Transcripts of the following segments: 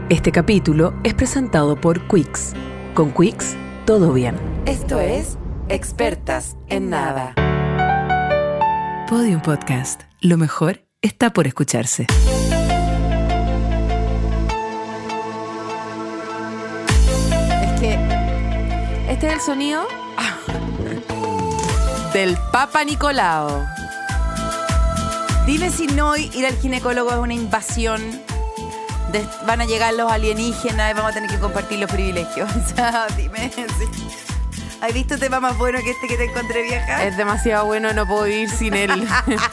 Este capítulo es presentado por Quix. Con Quix, todo bien. Esto es Expertas en Nada. Podium Podcast. Lo mejor está por escucharse. Es que este es el sonido del Papa Nicolau. Dime si no ir al ginecólogo es una invasión. Van a llegar los alienígenas y vamos a tener que compartir los privilegios. O sea, dime. Sí. ¿Has visto tema más bueno que este que te encontré, vieja? Es demasiado bueno, no puedo vivir sin él.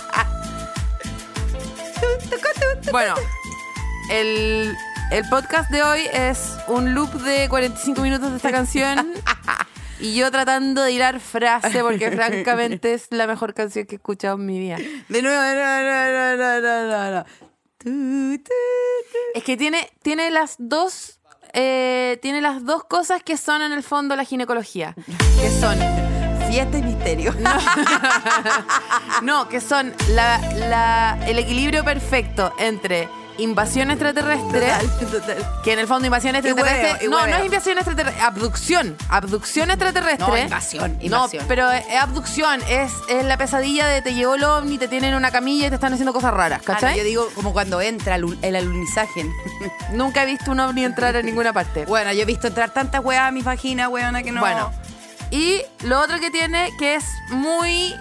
Bueno, el podcast de hoy es un loop de 45 minutos de esta canción y yo tratando de hilar frase porque francamente es la mejor canción que he escuchado en mi vida. De nuevo, no. Es que tiene las dos cosas que son en el fondo la ginecología, que son fiesta y misterio. no, que son el equilibrio perfecto entre invasión extraterrestre, Total. que en el fondo invasión extraterrestre, hueveo. no es invasión extraterrestre, abducción extraterrestre. No, invasión. No, pero es abducción, es la pesadilla de te llevó el ovni, te tienen en una camilla y te están haciendo cosas raras, ¿cachai? No, yo digo como cuando entra el alunizaje. Nunca he visto un ovni entrar en ninguna parte. Bueno, yo he visto entrar tantas weas a mi vagina, weona, que no. Bueno, y lo otro que tiene, que es muy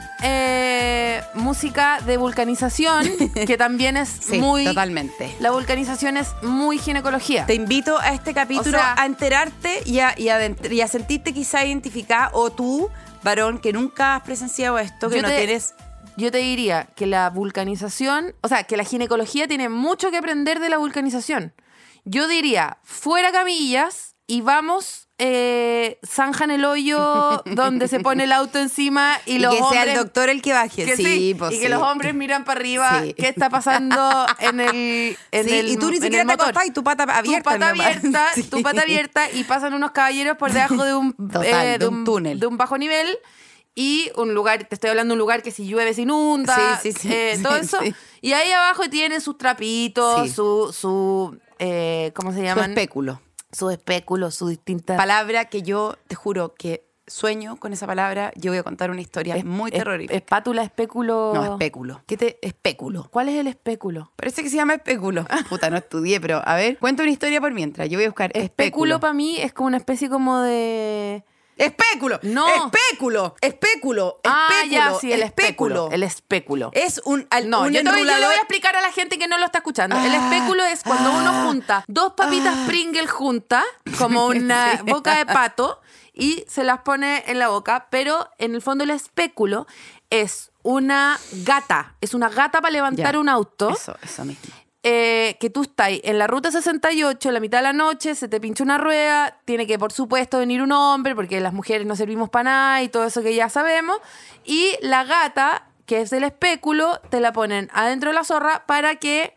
música de vulcanización, que también es sí, muy... totalmente. La vulcanización es muy ginecología. Te invito a este capítulo, O sea, a enterarte y a sentirte quizá identificada, o tú, varón, que nunca has presenciado esto, que tienes... Yo te diría que la vulcanización, o sea, que la ginecología tiene mucho que aprender de la vulcanización. Yo diría, fuera camillas y vamos... zanjan el hoyo donde se pone el auto encima y los que hombres... sea el doctor el que baje. Que sí, y que los hombres miran para arriba. Sí. ¿Qué está pasando en el y tú ni siquiera te acostás y tu pata abierta. Sí. Tu pata abierta y pasan unos caballeros por debajo de un, de un túnel. De un bajo nivel y un lugar, te estoy hablando de un lugar que si llueve se inunda, todo eso. Sí. Y ahí abajo tienen sus trapitos, su ¿cómo se llaman? Su espéculo. Sus espéculos, sus distintas... Palabra que yo te juro que sueño con esa palabra. Yo voy a contar una historia muy terrorífica. ¿Espátula, espéculo? No, espéculo. Espéculo. ¿Cuál es el espéculo? Parece que se llama espéculo. Puta, no estudié, pero a ver, cuenta una historia por mientras. Yo voy a buscar espéculo. Para mí es como una especie como de... ¡Espéculo! No. ¡Espéculo! Ya, sí, el espéculo. El espéculo. Es un yo le voy a explicar a la gente que no lo está escuchando. El espéculo es cuando uno junta dos papitas Pringles juntas, como una boca de pato, y se las pone en la boca, pero en el fondo el espéculo es una gata. Es una gata para levantar un auto. Eso mismo. Que tú estás en la ruta 68, en la mitad de la noche, se te pincha una rueda, tiene que, por supuesto, venir un hombre, porque las mujeres no servimos para nada y todo eso que ya sabemos, y la gata, que es el espéculo, te la ponen adentro de la zorra para que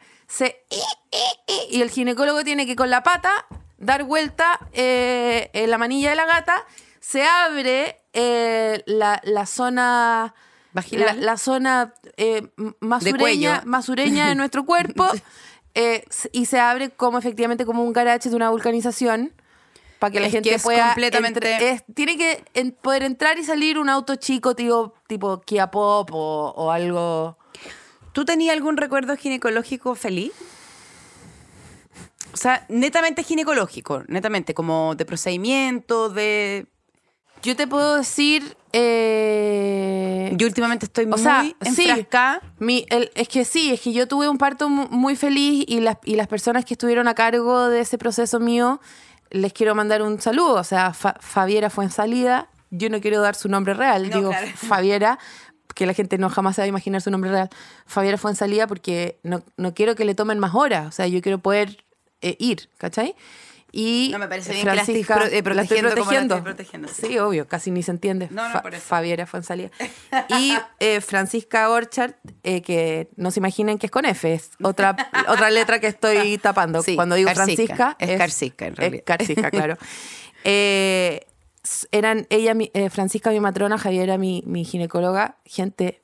y el ginecólogo tiene que con la pata dar vuelta en la manilla de la gata, se abre la zona... La zona masureña de nuestro cuerpo y se abre como efectivamente como un garage de una vulcanización para que la gente pueda completamente... tiene que poder entrar y salir un auto chico tipo Kia Pop o algo. ¿Tú tenías algún recuerdo ginecológico feliz? O sea, netamente ginecológico, netamente como de procedimiento, de... Yo te puedo decir... Yo últimamente estoy muy enfrascada. Es que yo tuve un parto muy feliz y las personas que estuvieron a cargo de ese proceso mío, les quiero mandar un saludo. O sea, Fabiera Fuensalida, yo no quiero dar su nombre real, claro. Fabiera, que la gente no jamás se va a imaginar su nombre real. Fabiera Fuensalida porque no quiero que le tomen más horas. O sea, yo quiero poder ir, ¿cachai? Y no me parece bien Francisca, que la estoy protegiendo. Sí, obvio, casi ni se entiende. No, por eso. Fabiera Fuensalida. Y Francisca Orchard, que no se imaginen que es con F, es otra letra que estoy tapando. Sí, cuando digo Carcisca, Francisca. Es Carcisca, en realidad. Es Carcisca, claro. Eran ella, Francisca, mi matrona, Javiera, mi ginecóloga, gente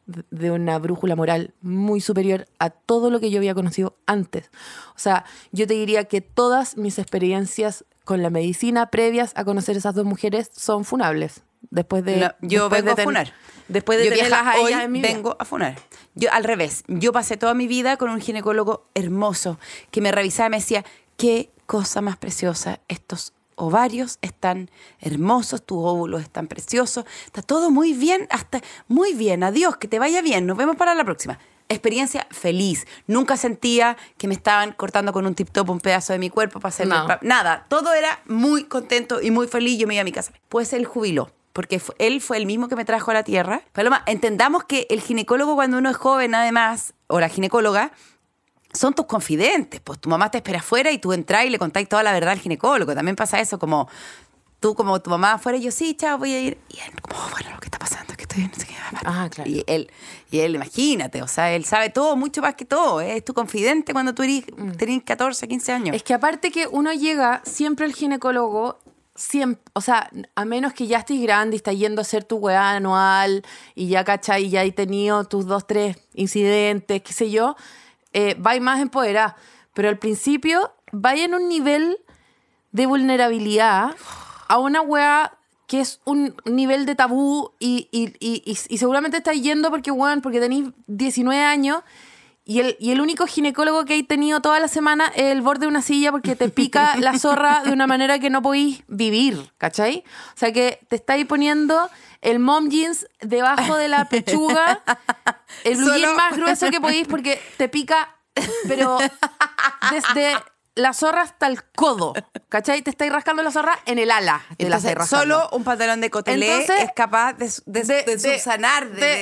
de una brújula moral muy superior a todo lo que yo había conocido antes. O sea, yo te diría que todas mis experiencias con la medicina previas a conocer esas dos mujeres son funables. Yo vengo a funar. Después de yo tenerlas a hoy ellas en mi vida. vengo a funar. Yo al revés. Yo pasé toda mi vida con un ginecólogo hermoso que me revisaba y me decía, qué cosa más preciosa, estos ovarios están hermosos, tus óvulos están preciosos, está todo muy bien, hasta muy bien, adiós, que te vaya bien, nos vemos para la próxima. Experiencia feliz. Nunca sentía que me estaban cortando con un tip top un pedazo de mi cuerpo para hacerme nada. Todo era muy contento y muy feliz. Yo me iba a mi casa. Pues él jubiló, porque él fue el mismo que me trajo a la tierra. Paloma, entendamos que el ginecólogo cuando uno es joven, además, o la ginecóloga, son tus confidentes. Pues tu mamá te espera afuera y tú entras y le contáis toda la verdad al ginecólogo. También pasa eso, como tú, como tu mamá afuera, y yo, sí, chao, voy a ir. Y él, como, bueno, lo que está pasando es que estoy, no sé qué. Claro. Y él, imagínate, o sea, él sabe todo, mucho más que todo. Es tu confidente cuando tú tenés 14, 15 años. Es que aparte que uno llega siempre al ginecólogo, siempre, o sea, a menos que ya estés grande y estás yendo a hacer tu weá anual y ya, ¿cachai? Y ya hay tenido tus 2, 3 incidentes, qué sé yo, vais más empoderada. Pero al principio vais en un nivel de vulnerabilidad a una weá que es un nivel de tabú y seguramente estáis yendo porque tenéis 19 años y el único ginecólogo que hay tenido toda la semana es el borde de una silla porque te pica la zorra de una manera que no podéis vivir, ¿cachai? O sea que te estáis poniendo el mom jeans debajo de la pechuga, el blue jean más grueso que podéis porque te pica, pero desde la zorra hasta el codo, ¿cachai? Te estáis rascando la zorra en el ala. Entonces, solo un pantalón de cotelé es capaz de subsanar.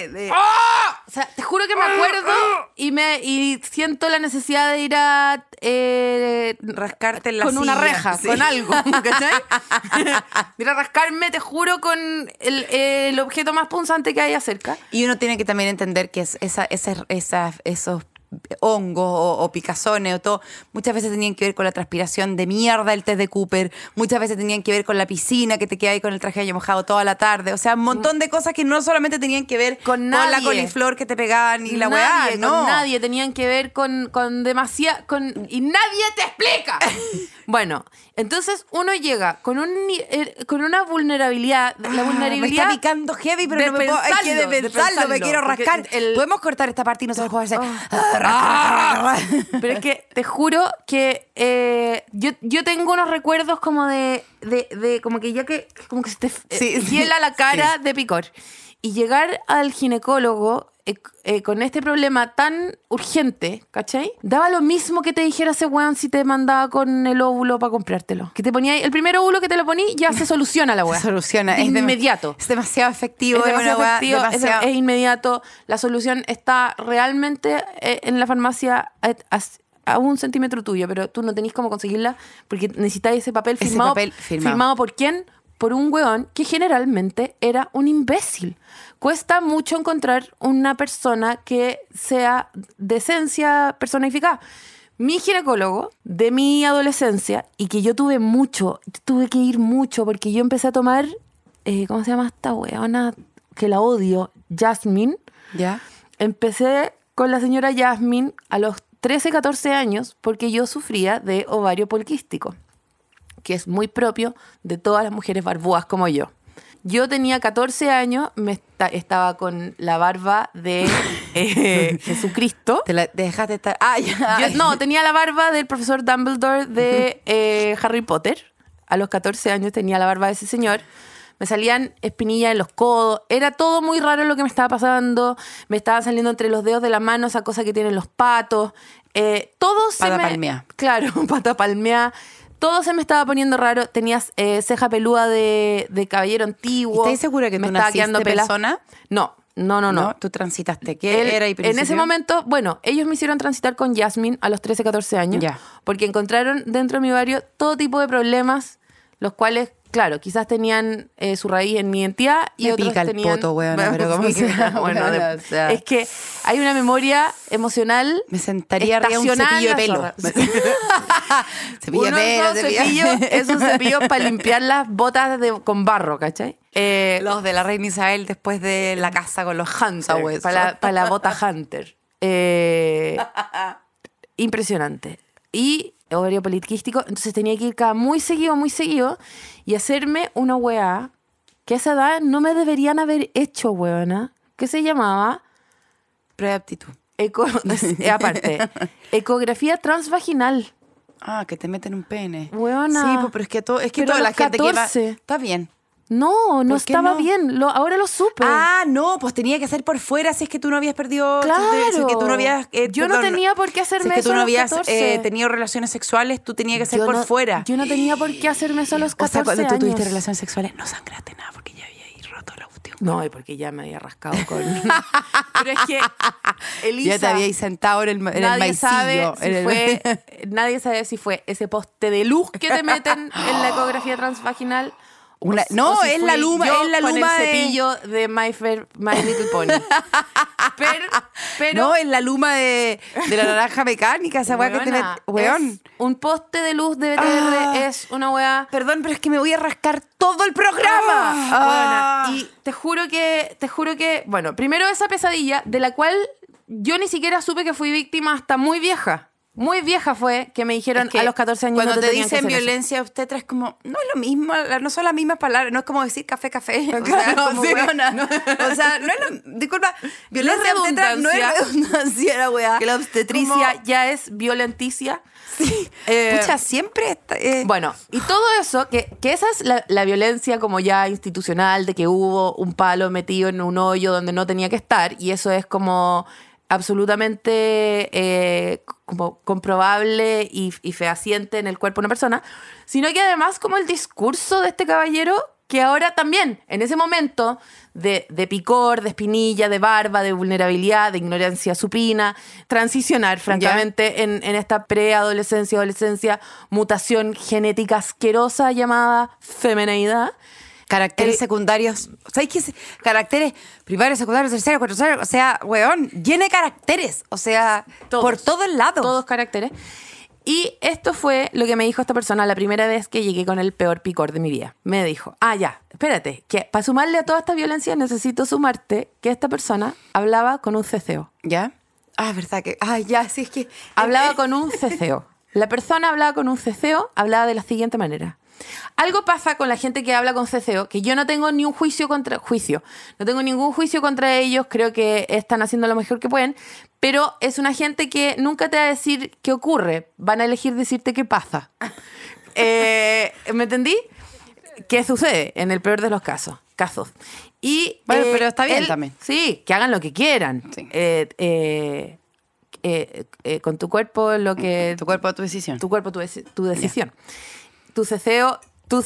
O sea, te juro que me acuerdo y siento la necesidad de ir a rascarte en la con silla. Una reja, sí. Con algo, ¿cachai? De ir a rascarme, te juro, con el objeto más punzante que haya cerca. Y uno tiene que también entender que esos hongos o picazones o todo, muchas veces tenían que ver con la transpiración de mierda del test de Cooper, muchas veces tenían que ver con la piscina que te queda ahí con el traje de baño mojado toda la tarde, o sea, un montón de cosas que no solamente tenían que ver con la coliflor que te pegaban y la weá, no. Con nadie, tenían que ver con demasiado, y nadie te explica. Bueno, entonces uno llega con una vulnerabilidad, la vulnerabilidad me está picando heavy, pero no me puedo, hay que de pensarlo, me quiero rascar. Podemos cortar esta parte y no se lo puedo hacer. Pero es que te juro que yo tengo unos recuerdos como de como que ya que como que se te hiela la cara de picor. Y llegar al ginecólogo con este problema tan urgente, ¿cachai? Daba lo mismo que te dijera ese weón si te mandaba con el óvulo para comprártelo. Que te ponía el primer óvulo que te lo poní, ya se soluciona la weá. Se soluciona. De inmediato. Es demasiado efectivo. Es inmediato. La solución está realmente en la farmacia a 1 centímetro tuyo, pero tú no tenés cómo conseguirla porque necesitáis ese papel firmado. ¿Firmado por quién? Por un weón que generalmente era un imbécil. Cuesta mucho encontrar una persona que sea de esencia personificada. Mi ginecólogo de mi adolescencia, y que yo tuve que ir mucho, porque yo empecé a tomar, ¿cómo se llama esta weona? Que la odio, Jasmine. ¿Ya? Empecé con la señora Jasmine a los 13, 14 años, porque yo sufría de ovario poliquístico, que es muy propio de todas las mujeres barbúas como yo. Yo tenía 14 años, estaba con la barba de Jesucristo. Te dejaste estar... tenía la barba del profesor Dumbledore de Harry Potter. A los 14 años tenía la barba de ese señor. Me salían espinillas en los codos. Era todo muy raro lo que me estaba pasando. Me estaban saliendo entre los dedos de la mano esa cosa que tienen los patos. Pata palmeada. Claro, pata palmeada. Todo se me estaba poniendo raro. Tenías ceja peluda de caballero antiguo. ¿Estás segura que me tú estaba naciste quedando persona? No. ¿Tú transitaste? ¿Qué era? En ese momento, bueno, ellos me hicieron transitar con Jasmine a los 13, 14 años. Ya. Porque encontraron dentro de mi barrio todo tipo de problemas, los cuales, claro, quizás tenían su raíz en mi identidad y otros pica tenían... el poto, weona, pero ¿cómo se llama? O sea, es que hay una memoria emocional. Me sentaría arriba un cepillo de pelo. Cepillo Uno de pelo, de esos cepillos es un cepillo para limpiar las botas con barro, ¿cachai? Los de la reina Isabel después de la casa con los Hunter. Para la bota Hunter. Impresionante. Y ovario poliquístico, entonces tenía que ir cada muy seguido y hacerme una weá que a esa edad no me deberían haber hecho, weona, que se llamaba Prueba de aptitud. aparte, ecografía transvaginal. Ah, que te meten un pene. Weona. Sí, pues, pero es que, Pero toda a la los gente 14. que va... Está bien. No ¿Por qué estaba no? bien. Ahora lo supe. Ah, no, pues tenía que ser por fuera si es que tú no habías perdido... Claro. Si es que tú no habías... Yo no tenía por qué hacerme si es que eso tú a no los habías 14. tenido relaciones sexuales, tú tenías que ser Yo por no- fuera. Yo no tenía por qué hacerme eso a los 14 O sea, cuando tú tuviste años. relaciones sexuales no sangraste nada porque ya había ahí roto la cuestión. No, y porque ya me había rascado con... Pero es que, Elisa... Ya te habías sentado en el Nadie maicillo. sabe, nadie sabe si fue ese poste de luz que te meten en la ecografía transvaginal. No, o si es la fui luma, yo es la con luma el de... cepillo de My Little Pony. Pero No, es la luma de la naranja mecánica, esa weá que te weona, Weón. es un poste de luz de BTR es una weá. Perdón, pero es que me voy a rascar todo el programa. Weona, y te juro que, bueno, primero esa pesadilla de la cual yo ni siquiera supe que fui víctima hasta muy vieja. Muy vieja fue que me dijeron Es que a los 14 años cuando no te tenían que dicen hacer eso. violencia obstetra es como, no es lo mismo, no son las mismas palabras, no es como decir café. O sea, Claro, como sí. weona. O sea, no es lo, disculpa, violencia No es obstetra no es redundancia. redundancia, la weá. Que la obstetricia ya es violenticia. Sí. Pucha, siempre está, Bueno, y todo eso, que esa es la violencia como ya institucional, de que hubo un palo metido en un hoyo donde no tenía que estar, y eso es como absolutamente como comprobable y fehaciente en el cuerpo de una persona, sino que además como el discurso de este caballero, que ahora también, en ese momento de picor, de espinilla, de barba, de vulnerabilidad, de ignorancia supina, transicionar, francamente, en esta preadolescencia, adolescencia, mutación genética asquerosa llamada femineidad. caracteres secundarios. ¿Sabes qué? Caracteres primarios, secundarios, terceros, cuartos, o sea, weón, llena de caracteres. O sea, Todos. por todos lados. Todos caracteres. Y esto fue lo que me dijo esta persona la primera vez que llegué con el peor picor de mi vida. Me dijo, ya, espérate, que para sumarle a toda esta violencia necesito sumarte que esta persona hablaba con un ceceo. ¿Ya? Verdad que... ya, sí, es que... Hablaba con un ceceo. La persona hablaba con un ceceo, hablaba de la siguiente manera. Algo pasa con la gente que habla con ceceo, que yo no tengo ni un no tengo ningún juicio contra ellos, creo que están haciendo lo mejor que pueden, pero es una gente que nunca te va a decir qué ocurre, van a elegir decirte qué pasa. ¿Me entendí? ¿Qué sucede en el peor de los casos? Y, Bueno, pero está bien también. Sí, que hagan lo que quieran. Sí. Con tu cuerpo, lo que... Tu cuerpo, tu decisión. Tu cuerpo, tu decisión. Tu ceceo,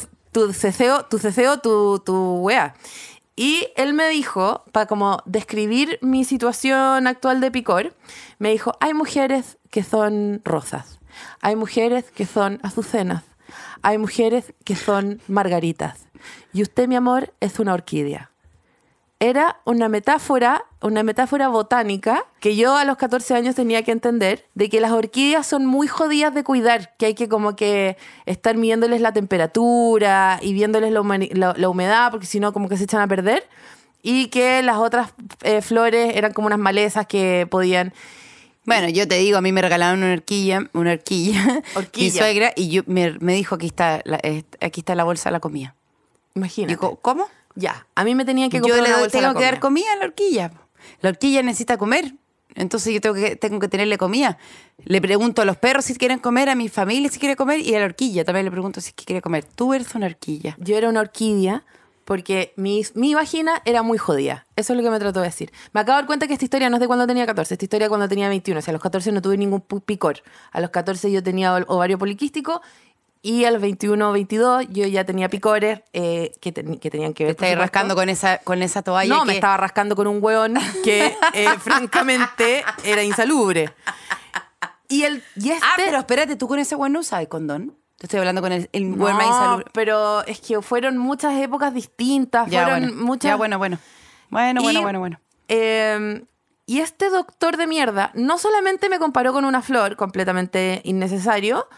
tu wea. Y él me dijo, para como describir mi situación actual de picor, me dijo, hay mujeres que son rosas, hay mujeres que son azucenas, hay mujeres que son margaritas, y usted, mi amor, es una orquídea. Era una metáfora botánica que yo a los 14 años tenía que entender, de que las orquídeas son muy jodidas de cuidar, que hay que como que estar midiéndoles la temperatura y viéndoles la humedad, porque si no como que se echan a perder, y que las otras flores eran como unas malezas que podían... Bueno, yo te digo, a mí me regalaron una horquilla. Mi suegra, y me dijo, aquí está la bolsa de la comida. Imagínate. Digo, ¿cómo? Ya, a mí me tenían que Yo comprar le una bolsa de tengo la que dar comida. comida a la horquilla. La horquilla necesita comer. Entonces yo tengo que tenerle comida. Le pregunto a los perros si quieren comer, a mi familia si quiere comer, y a la horquilla también le pregunto si quiere comer. Tú eres una horquilla. Yo era una orquídea porque mi vagina era muy jodida. Eso es lo que me trató de decir. Me acabo de dar cuenta que esta historia no es de cuando tenía 14, esta historia es cuando tenía 21. O sea, a los 14 no tuve ningún picor. A los 14 yo tenía ovario poliquístico y a los 21 o 22 yo ya tenía picores que tenían que ver. Te estás rascando con esa toalla. No, me estaba rascando con un hueón que francamente era insalubre. Y pero espérate, ¿tú con ese hueón no usabas condón? Te estoy hablando con el hueón más No, insalubre. pero es que fueron muchas épocas distintas. Ya, fueron bueno. muchas... Ya, bueno. Bueno. Y este doctor de mierda no solamente me comparó con una flor completamente innecesario,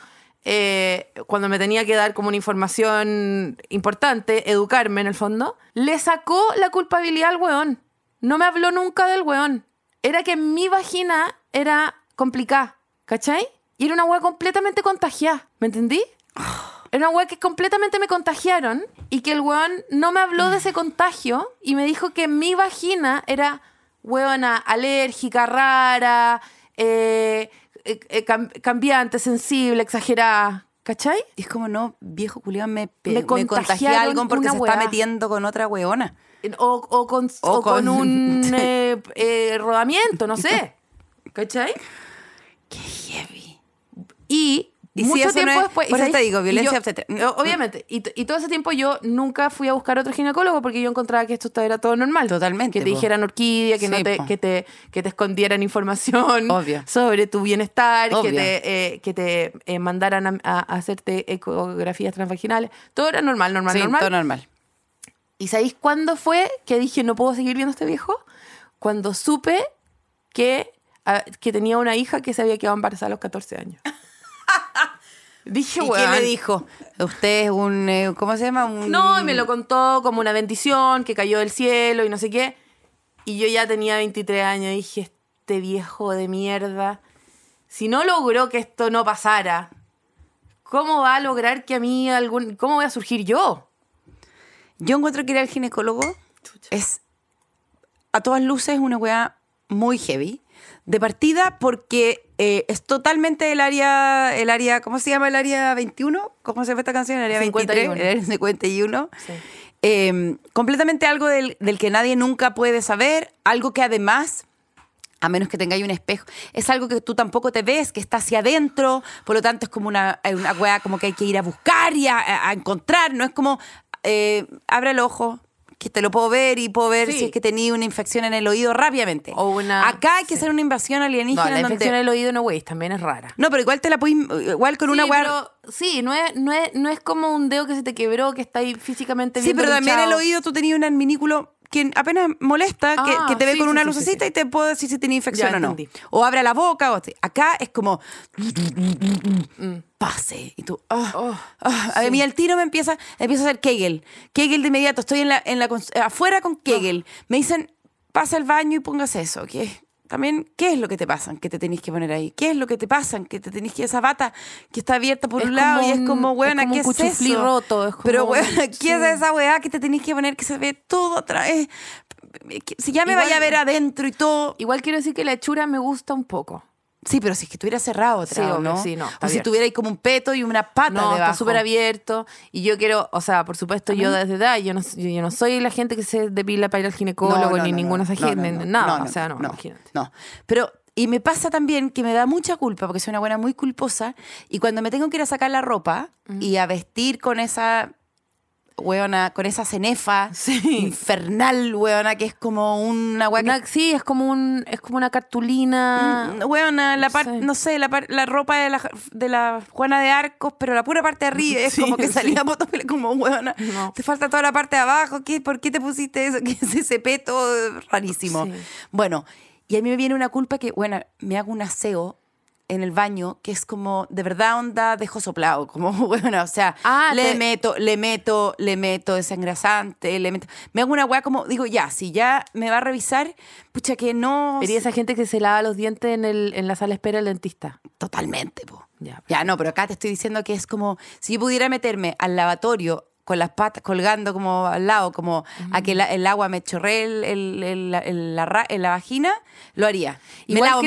cuando me tenía que dar como una información importante, educarme en el fondo, le sacó la culpabilidad al weón. No me habló nunca del weón. Era que mi vagina era complicada, ¿cachai? Y era una weá completamente contagiada, ¿me entendí? Era una weá que completamente me contagiaron y que el weón no me habló de ese contagio y me dijo que mi vagina era weona alérgica, rara, cambiante, sensible, exagerada, ¿cachai? Y es como, no, viejo culiao, me contagiaron contagié algo porque una se weá. está metiendo con otra weona. O con un rodamiento, no sé. ¿Cachai? Qué heavy. Y Y mucho si eso tiempo no es- después... por y eso te ¿sabes? digo, Y violencia yo- obstétrica. Obviamente. Y todo ese tiempo yo nunca fui a buscar otro ginecólogo porque yo encontraba que esto era todo normal. Totalmente, Que te po. dijeran orquídea, que, Sí, no te, po. que te escondieran información Obvio. sobre tu bienestar, Obvio. que te mandaran a hacerte ecografías transvaginales. Todo era normal. Sí, normal. todo normal. ¿Y sabéis cuándo fue que dije no puedo seguir viendo a este viejo? Cuando supe que tenía una hija que se había quedado embarazada a los 14 años. Dije, ¿Y quién le dijo? Usted es un... ¿cómo se llama? No, y me lo contó como una bendición que cayó del cielo y no sé qué. Y yo ya tenía 23 años y dije, este viejo de mierda, si no logró que esto no pasara, ¿cómo va a lograr que a mí cómo voy a surgir yo? Yo encuentro que ir al ginecólogo es, a todas luces, una weá muy heavy. De partida porque es totalmente el área, ¿cómo se llama el área 21? ¿Cómo se llama esta canción? El área 23, 51. el área 51. Sí. Completamente algo del que nadie nunca puede saber, algo que además, a menos que tengáis un espejo, es algo que tú tampoco te ves, que está hacia adentro, por lo tanto es como una weá como que hay que ir a buscar y a encontrar, no es como, abre el ojo, que te lo puedo ver y puedo ver Sí. si es que tenía una infección en el oído rápidamente. O una- Acá hay que sí. hacer una invasión alienígena No, la en donde... infección del oído no, güey, también es rara. No, pero igual te la puedes, igual con una Sí, weá... pero sí, no es como un dedo que se te quebró, que está ahí físicamente Sí, viendo pero también hinchado. el oído tú tenías un adminículo que apenas molesta, que te ve sí, con sí, una sí, lucecita sí. y te puedo decir si tenía infección Ya, o no. entendí. O abre la boca. O así. Acá es como... Pase. Y tú... A mí el tiro me empieza a hacer Kegel. Kegel de inmediato. Estoy afuera con Kegel. Me dicen, pasa al baño y póngase eso. También, ¿qué es lo que te pasa que te tenés que poner ahí? ¿Qué es lo que te pasa que te tenés que esa bata que está abierta por Es un lado como y es como, un- weona, es como ¿qué un es cuchuflí eso? roto, es como- Pero, weona, ¿qué sí. es esa weá que te tenés que poner que se ve todo otra vez? Si ya me Igual- vaya a ver adentro y todo... Igual quiero decir que la hechura me gusta un poco. Sí, pero si es que estuviera cerrado otra, Sí, obvio, ¿no? sí, no, está O si bien. tuviera ahí como un peto y una pata No, debajo. está súper abierto. Y yo quiero, o sea, por supuesto, yo desde edad, yo no soy la gente que se depila para ir al ginecólogo, ni ninguna de esas gente, nada. O sea, no, imagínate. No, pero... Y me pasa también que me da mucha culpa, porque soy una buena muy culposa, y cuando me tengo que ir a sacar la ropa y a vestir con esa... Weona, con esa cenefa infernal, weona, que es como una weona. Sí, es como una cartulina. Weona, Sí. no sé, la ropa de la Juana de Arcos, pero la pura parte de arriba es Sí, como que sí. salía Motomel como weona. No. Te falta toda la parte de abajo. ¿Por qué te pusiste eso? ¿Qué es ese peto rarísimo? Sí. Bueno, y a mí me viene una culpa que, bueno, me hago un aseo en el baño que es como de verdad onda dejo soplado, como bueno, o sea, le meto desengrasante, me hago una weá como, digo, ya, si ya me va a revisar, pucha que no... Sería esa gente que se lava los dientes en la sala de espera del dentista. Totalmente, po. Ya. Ya, no, pero acá te estoy diciendo que es como, si yo pudiera meterme al lavatorio con las patas colgando como al lado, como a que el agua me chorree en la vagina, lo haría. Me lavo.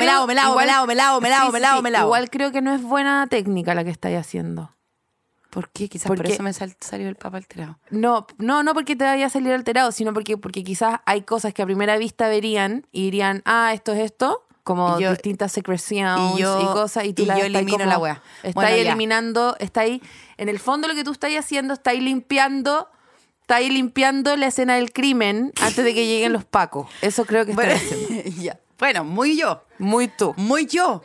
Igual creo que no es buena técnica la que estáis haciendo. ¿Por qué? Quizás por Porque- eso me salió el papa alterado. No porque te vaya a salir alterado, sino porque quizás hay cosas que a primera vista verían y dirían, esto es esto, como Y yo- distintas secreciones y yo- cosas, y tú y las yo estás elimino como- la wea. Estás Bueno, ya. eliminando, está ahí, en el fondo lo que tú estás haciendo, está ahí limpiando la escena del crimen antes de que lleguen los pacos. Eso creo que estás Bueno, haciendo. ya. Bueno, muy yo. Muy tú. Muy yo.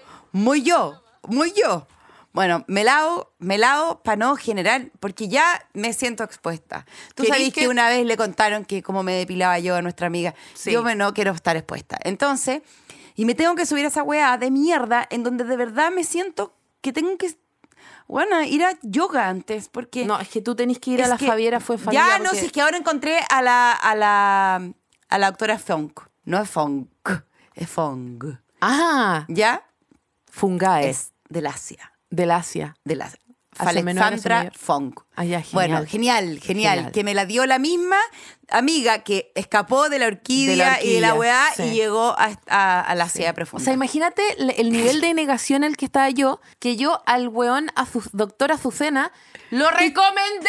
Bueno, me lavo para no generar, porque ya me siento expuesta. Tú ¿Querís sabés que una vez le contaron que cómo me depilaba yo a nuestra amiga. Sí. Yo no quiero estar expuesta. Entonces, y me tengo que subir a esa weá de mierda en donde de verdad me siento que tengo que... bueno, ir a yoga antes, porque... No, es que tú tenés que ir a la que- Fabiera fue familia. Ya, no, porque- si es que ahora encontré a la doctora Fong. No es Fong, es Fong. Ah, ¿Ya? Fungae, Es del Asia. del Asia. De la Hace menor, hace Alexandra mayor. Fong. Ah, ya, genial. Bueno, genial. Genial. Que me la dio la misma amiga que escapó de la orquídea, y de la weá sí. y llegó a la Asia O profunda. sea, imagínate el nivel de negación en el que estaba yo, que yo al weón, doctor Azucena, lo recomendé.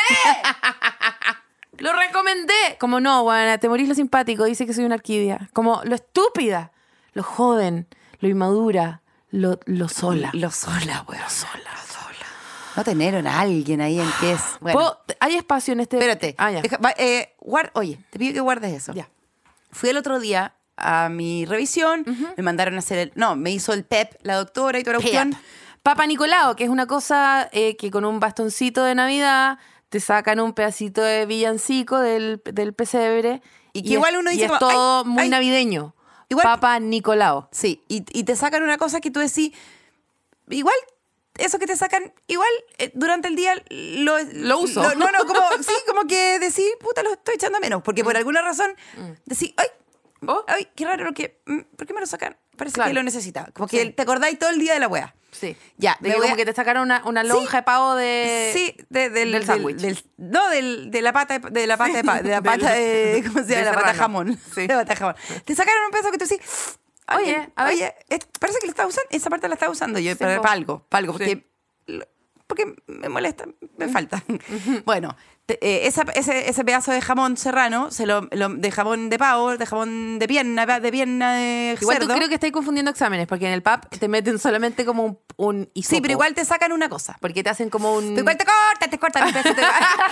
Lo recomendé. Como no, weón, te morís lo simpático, dice que soy una orquídea. Como lo estúpida, lo joven, lo inmadura, lo sola. Lo sola, weón. Sola. No tener a alguien ahí en que es. Bueno, Hay espacio en este... espérate. Ah, ya. Oye, te pido que guardes eso. Ya. Fui el otro día a mi revisión, me mandaron a hacer me hizo el PEP, la doctora y toda la cuestión. Papa Nicolau, que es una cosa que con un bastoncito de Navidad te sacan un pedacito de villancico del pesebre. Y que igual uno dice y es como, todo ay, muy ay. navideño. Igual- Papa Nicolau. Sí, y te sacan una cosa que tú decís, igual, eso que te sacan, igual durante el día Lo uso. como que decís, puta, lo estoy echando a menos, porque por alguna razón decís, ay, Oh. ay, qué raro, ¿por qué me lo sacan? Parece Claro. que lo necesitaba. Como que Sí. te acordáis todo el día de la wea. Sí. Ya, De me que voy como a- que te sacaron una lonja de pavo de... Sí, del sándwich. De la pata de la pata de la pata de ¿cómo se de llama? La pata de serrano. jamón. Sí. De pata de jamón. Te sacaron un pedazo que tú sí. Oye, a ver. Oye, parece que lo está usando, esa parte la está usando yo Sí, para, po. para algo, Sí. porque me molesta, me falta. Bueno, ese pedazo de jamón serrano, de jamón de pavo, de jamón de pierna de Igual cerdo. tú creo que estáis confundiendo exámenes, porque en el PAP te meten solamente como un hisopo. Sí, pero igual te sacan una cosa. Porque te hacen como un... Pero igual te cortan un pedacito de-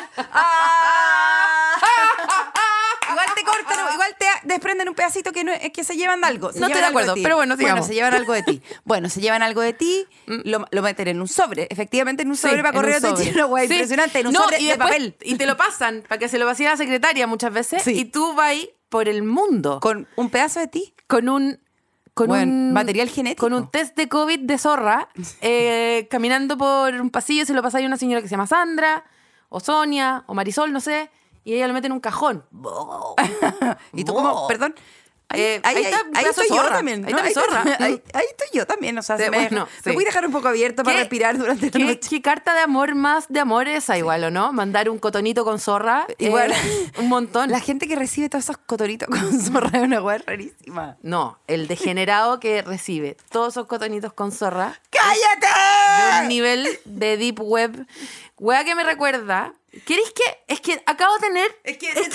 Igual te cortan, igual te desprenden un pedacito que no es que se llevan algo. Se No llevan estoy de algo acuerdo, ti. pero bueno, sigamos. Bueno, se llevan algo de ti. Bueno, se llevan algo de ti, lo meten en un sobre. Efectivamente, en un sobre Sí, para en un correo de sobre. chino, güey. Sí. Impresionante, en un No, sobre y de después- papel. Y te lo pasan para que se lo vacíe a la secretaria muchas veces. Sí. Y tú vas por el mundo Con un pedazo de ti. con un Bueno, material genético. Con un test de COVID de zorra, caminando por un pasillo, se lo pasa a una señora que se llama Sandra, o Sonia, o Marisol, no sé, y ella lo mete en un cajón. Y tú como, perdón. Ahí está un pedazo estoy de yo zorra. también. Ahí ¿no? está mi zorra. Ahí estoy yo también. O sea, Sí, se me, bueno, me sí. voy a dejar un poco abierto para ¿Qué- respirar durante la ¿Qué, noche. qué carta de amor más de amor esa igual, ¿o no? Mandar un cotonito con zorra. Igual. Un montón. La gente que recibe todos esos cotoritos con zorra es una weá rarísima. No, el degenerado que recibe todos esos cotonitos con zorra de ¡Cállate! un nivel de deep web. Wea que me recuerda. ¿Queréis que? Es que acabo de tener. Es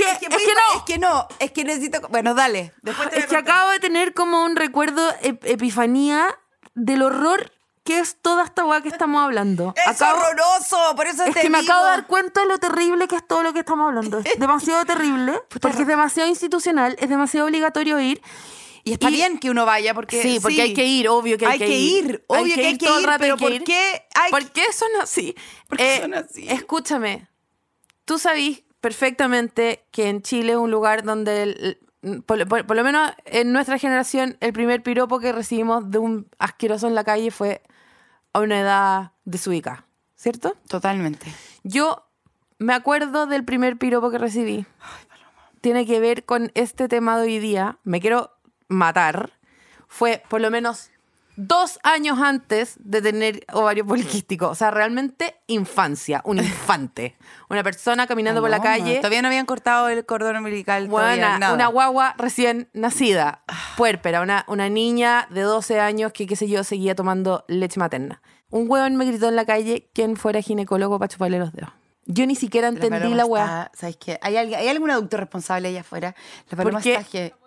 que necesito. Bueno, dale. Después te voy Es a que contar. acabo de tener como un recuerdo, epifanía del horror que es toda esta weá que estamos hablando. ¡Es horroroso! Por eso Es te que me digo. acabo de dar cuenta de lo terrible que es todo lo que estamos hablando. Es demasiado terrible, porque es demasiado institucional, es demasiado obligatorio ir. Y está bien que uno vaya porque. Sí, porque hay que ir, obvio que hay que ir. Obvio que hay que todo el ir, rato, pero hay que ¿por ir. qué ¿Por qué son así? ¿Por qué son así? Escúchame, tú sabís perfectamente que en Chile es un lugar donde, por lo menos en nuestra generación, el primer piropo que recibimos de un asqueroso en la calle fue a una edad desubicada, ¿cierto? Totalmente. Yo me acuerdo del primer piropo que recibí. Tiene que ver con este tema de hoy día. Me quiero matar. Fue por lo menos 2 años antes de tener ovario poliquístico. O sea, realmente infancia, un infante. Una persona caminando por la calle. Todavía no habían cortado el cordón umbilical. todavía, Buena, nada. una guagua recién nacida, puérpera, una niña de 12 años que, qué sé yo, seguía tomando leche materna. Un hueón me gritó en la calle quién fuera ginecólogo para chuparle los dedos. Yo ni siquiera entendí paloma la hueá. está- ¿Sabes qué? ¿Hay algún adulto responsable allá afuera? La paloma qué? está que...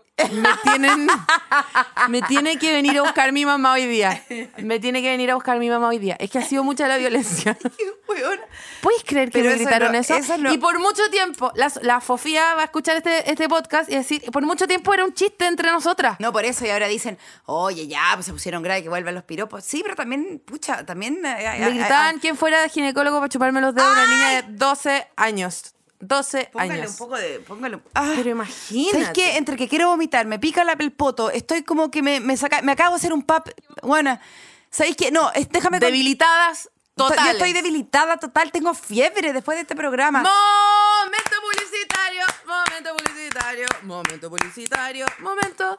Me tiene que venir a buscar mi mamá hoy día. Me tiene que venir a buscar mi mamá hoy día. Es que ha sido mucha la violencia. ¿Puedes creer que Pero me eso gritaron no- eso? eso no- Y por mucho tiempo, la Fofía va a escuchar este podcast y decir, por mucho tiempo era un chiste entre nosotras. No, por eso, y ahora dicen, oye, ya, pues se pusieron grave que vuelvan los piropos. Sí, pero también, pucha, también... Le gritaban quién fuera ginecólogo para chuparme los dedos a una niña de 12 años. 12 Póngale años. un poco de... Póngale, ah. Pero imagínate. ¿Sabes qué? Entre que quiero vomitar, me pica el poto, estoy como que me acabo de hacer un pap... Bueno, ¿sabéis qué? No, déjame... Debilitadas totales. Yo estoy debilitada total, tengo fiebre después de este programa. Momento publicitario, momento publicitario, momento publicitario, momento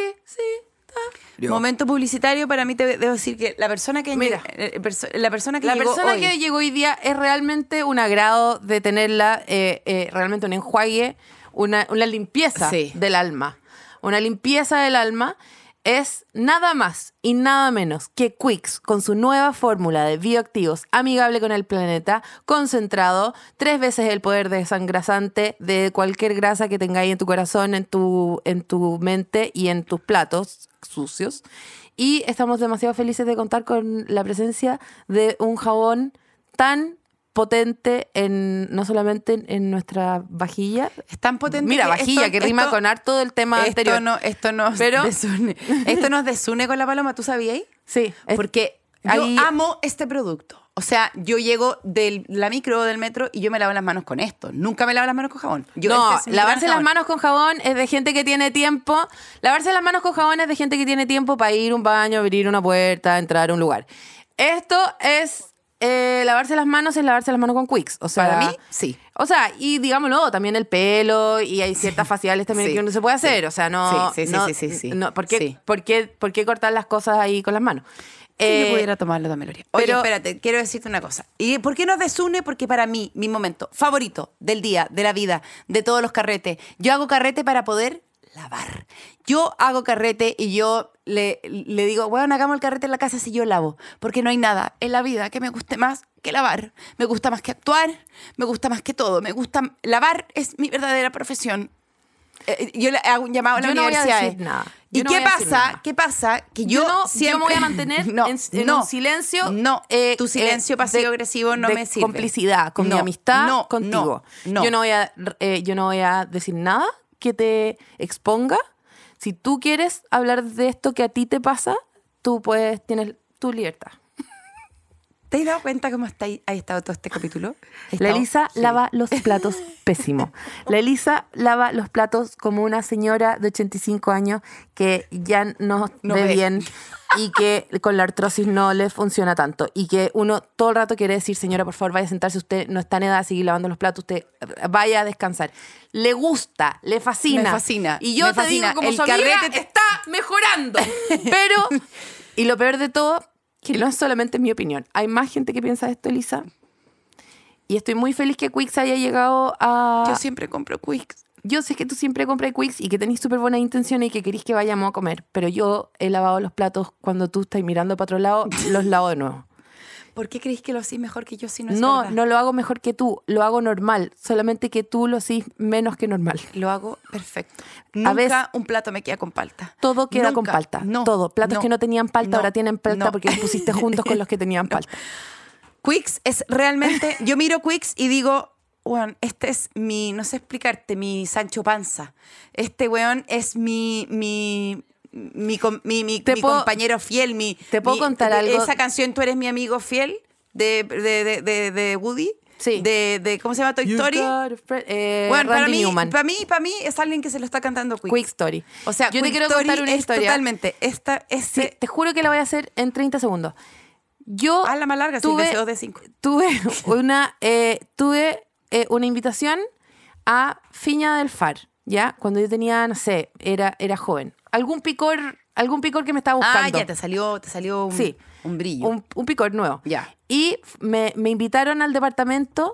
publicitario. Momento publicitario, para mí te debo decir que la persona que Mira, la persona que La llegó persona hoy, que llegó hoy día es realmente un agrado de tenerla, realmente un enjuague, una limpieza Sí. del alma. Una limpieza del alma es nada más y nada menos que Quicks con su nueva fórmula de bioactivos amigable con el planeta, concentrado, 3 veces el poder desengrasante de cualquier grasa que tengáis en tu corazón, en tu mente y en tus platos sucios. Y estamos demasiado felices de contar con la presencia de un jabón tan potente no solamente en nuestra vajilla. es tan potente. Mira, que vajilla, que rima con harto del tema anterior. Esto nos Pero- desune. Esto nos desune con la paloma, ¿tú sabías? Sí, Porque ahí- yo amo este producto. O sea, yo llego de la micro o del metro y yo me lavo las manos con esto. Nunca me lavo las manos con jabón. no, este es mi lavarse gran las jabón. manos con jabón es de gente que tiene tiempo. Lavarse las manos con jabón es de gente que tiene tiempo para ir a un baño, abrir una puerta, entrar a un lugar. Esto es... lavarse las manos es lavarse las manos con Quicks. O sea, Para mí, sí. O sea, y digámoslo, también el pelo y hay ciertas faciales también Sí. que uno se puede hacer. O sea, no... Sí. no, ¿por qué, Sí. por qué cortar las cosas ahí con las manos? Si yo pudiera tomarlo también lo haría. Oye, pero- espérate, quiero decirte una cosa. ¿Y por qué nos desune? Porque para mí, mi momento favorito del día, de la vida, de todos los carretes, yo hago carrete para poder lavar. Yo hago carrete y yo le digo, bueno, hagamos el carrete en la casa si yo lavo. Porque no hay nada en la vida que me guste más que lavar. Me gusta más que actuar, me gusta más que todo. Me gusta... Lavar es mi verdadera profesión. Yo le hago un llamado a la Yo no voy a universidad. decir nada. ¿Y Yo no qué voy a decir pasa? nada. ¿Qué pasa? Que yo Yo siempre... me voy a mantener en un silencio. No, tu silencio pasivo-agresivo no de me sirve. complicidad con mi No, amistad no, contigo. no. Yo no voy a decir nada que te exponga. Si tú quieres hablar de esto que a ti te pasa, tienes tu libertad. ¿Te has dado cuenta cómo ha estado todo este capítulo? La Elisa Sí. lava los platos pésimo. La Elisa lava los platos como una señora de 85 años que ya no ve bien y que con la artrosis no le funciona tanto. Y que uno todo el rato quiere decir, señora, por favor, vaya a sentarse. Usted no está en edad de seguir lavando los platos. Usted vaya a descansar. Le gusta, le fascina. Me fascina, Y yo me te fascina. digo, como El su amiga, carrete está mejorando. Pero, y lo peor de todo, que no es solamente mi opinión. Hay más gente que piensa esto, Elisa. Y estoy muy feliz que Quicks haya llegado a... Yo siempre compro Quicks. Yo sé que tú siempre compras Quicks y que tenés súper buenas intenciones y que querís que vayamos a comer. Pero yo he lavado los platos cuando tú estás mirando para otro lado, los lavo de nuevo. ¿Por qué creéis que lo hacís mejor que yo si no es No, verdad? no lo hago mejor que tú. Lo hago normal. Solamente que tú lo hacís menos que normal. Lo hago perfecto. A Nunca veces- un plato me queda con palta. Todo queda Nunca. con palta. No, Todo. Platos que no tenían palta no, ahora tienen palta no. porque los pusiste juntos con los que tenían palta. Quicks es realmente... Yo miro Quicks y digo, weón, este es mi... No sé explicarte, mi Sancho Panza. Este weón es mi Te puedo- compañero fiel. te puedo contar algo. Esa canción, Tú eres mi amigo fiel, de Woody. Sí. De ¿cómo se llama? Toy Story. Bueno, Randy Newman. para mí es alguien que se lo está cantando Quicks. Quick Story. O sea, yo te Quick quiero Story contar una es historia. totalmente. Sí, te juro que la voy a hacer en 30 segundos. Yo Hazla más larga, si el deseo de 5. tuve una invitación a Viña del Far, ¿ya? Cuando yo tenía, no sé, era joven. Algún picor que me estaba buscando. Ah, ya, te salió un, Sí. un brillo. Un picor nuevo. Ya. Y me invitaron al departamento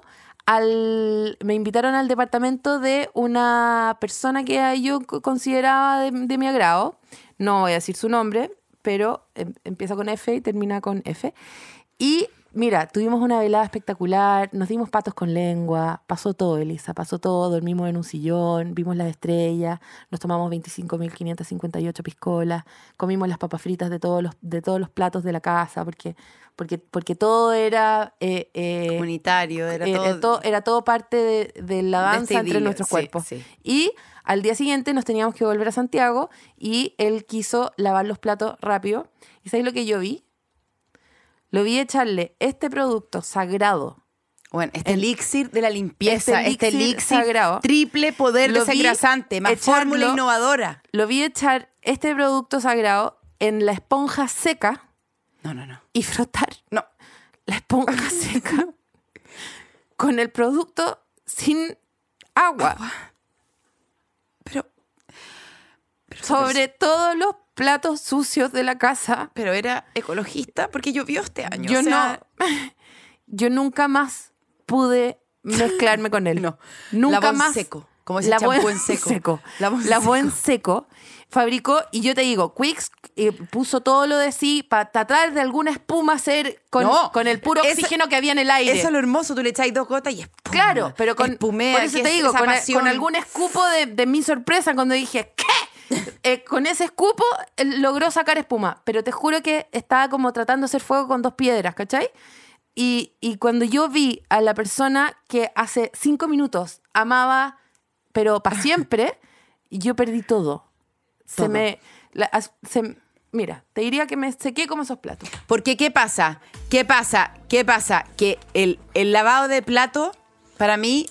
de una persona que yo consideraba de mi agrado. No voy a decir su nombre, pero empieza con F y termina con F. Y mira, tuvimos una velada espectacular, nos dimos patos con lengua, pasó todo, Elisa, pasó todo, dormimos en un sillón, vimos las estrellas, nos tomamos 25.558 piscolas, comimos las papas fritas de todos los platos de la casa, porque todo era... Comunitario, era todo parte de la danza este entre idilio, nuestros sí, cuerpos. sí. Y al día siguiente nos teníamos que volver a Santiago y él quiso lavar los platos rápido. ¿Y sabes lo que yo vi? Lo vi echarle este producto sagrado. Bueno, elixir de la limpieza, este elixir sagrado. triple poder Lo vi desengrasante, más fórmula echarlo- innovadora. Lo vi echar este producto sagrado en la esponja seca No. y frotar No. la esponja seca con el producto sin agua. Pero sobre todos los platos sucios de la casa. Pero era ecologista porque llovió este año. Yo nunca más pude mezclarme con él. No. Nunca Lavó en más. seco, como ese champú en seco. Lavó en seco. Fabricó, y yo te digo, Quicks puso todo lo de sí para tratar de alguna espuma hacer con el puro oxígeno que había en el aire. Eso es lo hermoso, tú le echáis 2 gotas y espuma. Claro, pero espumea, por eso te digo, con algún escupo de mi sorpresa cuando dije, ¿qué? Con ese escupo logró sacar espuma. Pero te juro que estaba como tratando de hacer fuego con 2 piedras, ¿cachai? Y cuando yo vi a la persona que hace 5 minutos amaba, pero para siempre, yo perdí todo. Mira, te diría que me sequé como esos platos. Porque ¿qué pasa? Que el lavado de plato, para mí,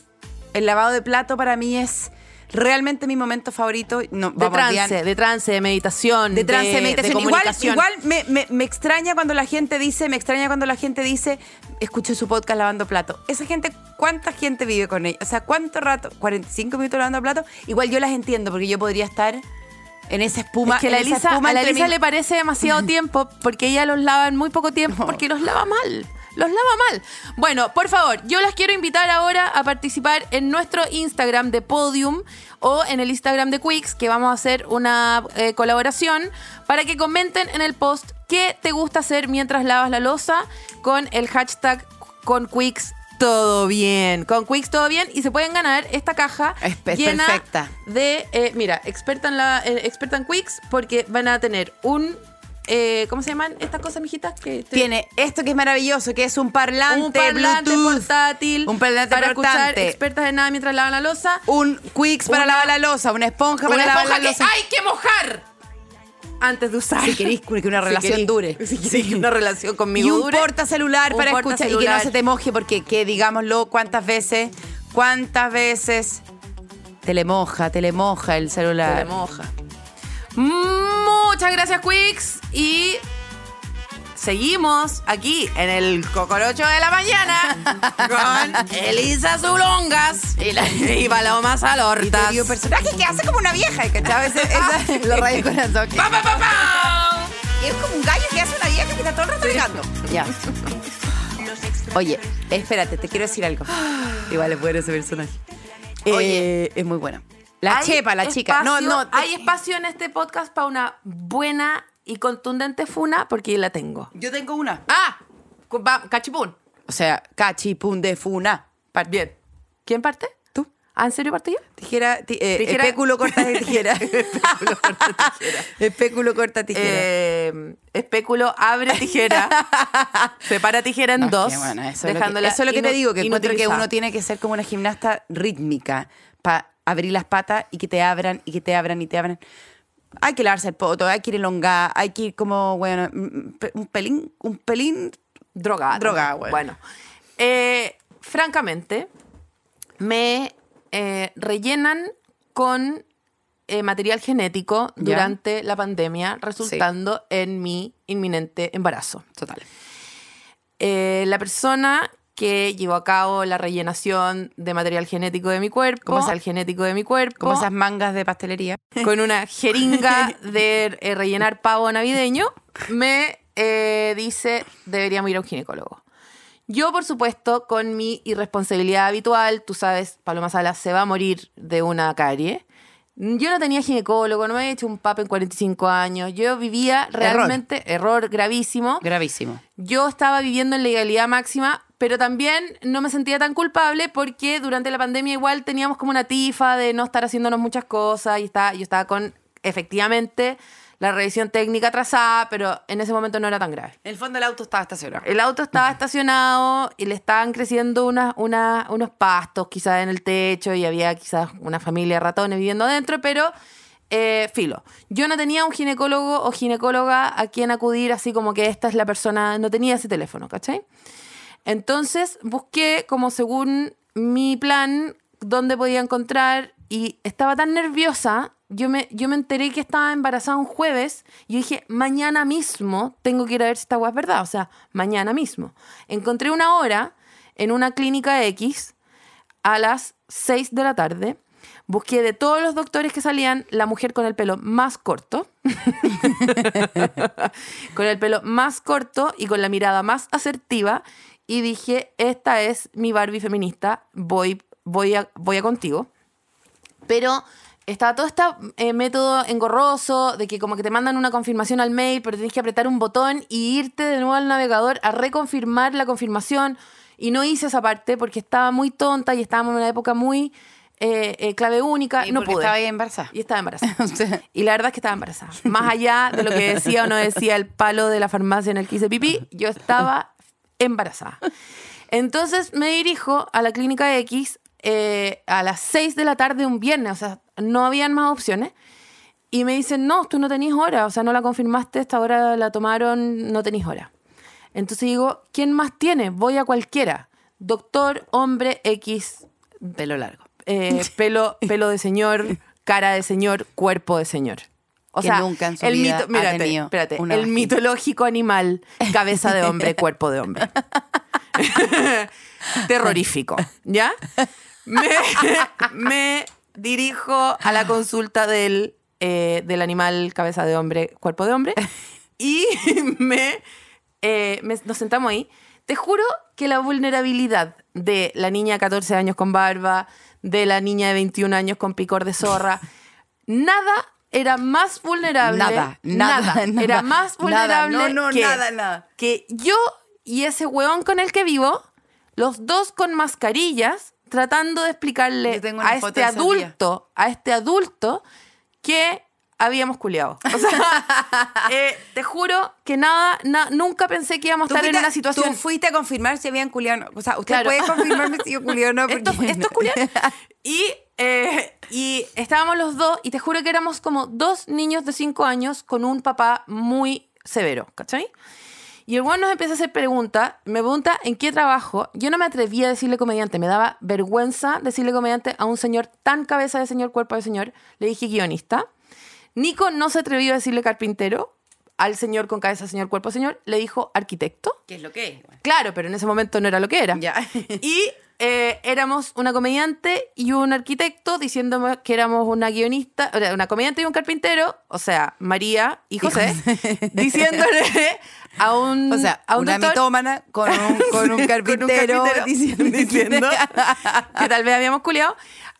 es realmente mi momento favorito. No, de trance, de meditación. De comunicación. Igual me extraña cuando la gente dice, escucho su podcast lavando plato. Esa gente, ¿cuánta gente vive con ella? O sea, ¿cuánto rato? 45 minutos lavando plato. Igual yo las entiendo, porque yo podría estar en esa espuma. Es que a la Elisa le parece demasiado tiempo, porque ella los lava en muy poco tiempo, porque los lava mal. Bueno, por favor, yo las quiero invitar ahora a participar en nuestro Instagram de Podium o en el Instagram de Quicks, que vamos a hacer una colaboración, para que comenten en el post qué te gusta hacer mientras lavas la loza con el hashtag con Quicks todo bien. Con Quicks todo bien, y se pueden ganar esta caja llena perfecta de, mira, experta en Quicks, porque van a tener un... ¿cómo se llaman estas cosas, mijitas? Tiene esto que es maravilloso, que es un parlante Bluetooth, portátil. Un parlante para portante. Escuchar expertas en nada mientras lavan la loza. Un Quicks para lavar la loza, una esponja para lavar la loza. Hay que mojar antes de usar. Si querés que una relación dure. Sí, una relación conmigo y un dure. portacelular para escuchar y que no se te moje, porque que digámoslo, ¿cuántas veces te le moja el celular? Te le moja. Muchas gracias, Quicks. Y seguimos aquí en el Cocorocho de la Mañana con Elisa Zulongas y Paloma Salortas. Y tu personaje que hace como una vieja, ¿cachai? Lo rayo con el toque. ¡Pa, pa, pa, pa! Es como un gallo que hace una vieja que está todo el rato regando. Ya. Oye, espérate, te quiero decir algo. Igual es bueno ese personaje. Oye, es muy bueno. La chica. Hay espacio en este podcast para una buena y contundente funa, porque yo la tengo. Yo tengo una. Cachipún. O sea, cachipún de funa. Bien. ¿Quién parte? ¿Tú? ¿En serio parto yo? Tijera. Espéculo corta tijera. Espéculo corta tijera. Espéculo abre tijera. Separa tijera en dos. Bueno, eso dejándola es lo que te digo, que encuentro que inutilizada. uno tiene que ser como una gimnasta rítmica para abrir las patas y que te abran y que te abran y te abran. Hay que lavarse el poto, hay que ir elongada, hay que ir como, bueno, un pelín Droga, bueno. Bueno, francamente, me rellenan con material genético durante la pandemia, resultando en mi inminente embarazo. Total. La persona que llevó a cabo la rellenación de material genético de mi cuerpo, Como esas mangas de pastelería. con una jeringa de rellenar pavo navideño, me dice, deberíamos ir a un ginecólogo. Yo, por supuesto, con mi irresponsabilidad habitual, tú sabes, Paloma Salas se va a morir de una carie. Yo no tenía ginecólogo, no me había hecho un PAP en 45 años. Yo vivía realmente, error gravísimo. Gravísimo. Yo estaba viviendo en legalidad máxima, pero también no me sentía tan culpable porque durante la pandemia igual teníamos como una tifa de no estar haciéndonos muchas cosas y yo estaba con, efectivamente, la revisión técnica atrasada, pero en ese momento no era tan grave. En el fondo el auto estaba estacionado. El auto estaba estacionado y le estaban creciendo unos pastos quizás en el techo y había quizás una familia de ratones viviendo adentro, pero filo. Yo no tenía un ginecólogo o ginecóloga a quien acudir, así como que esta es la persona, no tenía ese teléfono, ¿cachai? Entonces busqué como según mi plan dónde podía encontrar y estaba tan nerviosa yo me enteré que estaba embarazada un jueves y yo dije, mañana mismo tengo que ir a ver si esta weá es verdad. O sea, mañana mismo. Encontré una hora en una clínica X a las 6 de la tarde. Busqué de todos los doctores que salían la mujer con el pelo más corto. Con el pelo más corto y con la mirada más asertiva. Y dije, esta es mi Barbie feminista. Voy a contigo. Pero estaba todo este método engorroso de que como que te mandan una confirmación al mail, pero tenés que apretar un botón y irte de nuevo al navegador a reconfirmar la confirmación. Y no hice esa parte porque estaba muy tonta y estábamos en una época muy clave única. Y no porque pude. estaba ahí embarazada. Y estaba embarazada. O sea, Y la verdad es que estaba embarazada. Más allá de lo que decía o no decía el palo de la farmacia en el que hice pipí, yo estaba embarazada. Entonces me dirijo a la clínica X a las 6 de la tarde un viernes, o sea, no habían más opciones. Y me dicen, no, tú no tenés hora, o sea, no la confirmaste, esta hora la tomaron, no tenés hora. Entonces digo, ¿quién más tiene? Voy a cualquiera. Doctor, hombre, X, pelo largo. pelo de señor, cara de señor, cuerpo de señor. O Que sea, nunca en su el vida mito, ha mírate, tenido espérate, una el vagina. mitológico animal, cabeza de hombre, cuerpo de hombre. Terrorífico, ¿ya? Me dirijo a la consulta del animal, cabeza de hombre, cuerpo de hombre, y nos sentamos ahí. Te juro que la vulnerabilidad de la niña de 14 años con barba, de la niña de 21 años con picor de zorra, nada era más vulnerable. Nada. Era más vulnerable Nada. que yo y ese huevón con el que vivo, los dos con mascarillas, tratando de explicarle Yo tengo una a foto este de ese adulto que habíamos culiado. O sea, te juro que nunca pensé que íbamos a estar en una situación. Tú fuiste a confirmar si habían culiado. O sea, usted Claro. puede confirmarme si yo culiado o no. Esto es culiar. Y estábamos los dos, y te juro que éramos como dos niños de 5 años con un papá muy severo, ¿cachai? Y el weón nos empieza a hacer preguntas, me pregunta en qué trabajo. Yo no me atrevía a decirle comediante, me daba vergüenza decirle comediante a un señor tan cabeza de señor, cuerpo de señor. Le dije guionista. Nico no se atrevió a decirle carpintero al señor con cabeza de señor, cuerpo de señor. Le dijo arquitecto. ¿Qué es lo que es? Claro, pero en ese momento no era lo que era. Ya. Y éramos una comediante y un arquitecto diciéndome que éramos una guionista, o sea, una comediante y un carpintero, o sea, María y José, diciéndole a un, O sea, a un una doctor, mitómana con un carpintero, diciendo que tal vez habíamos culiado,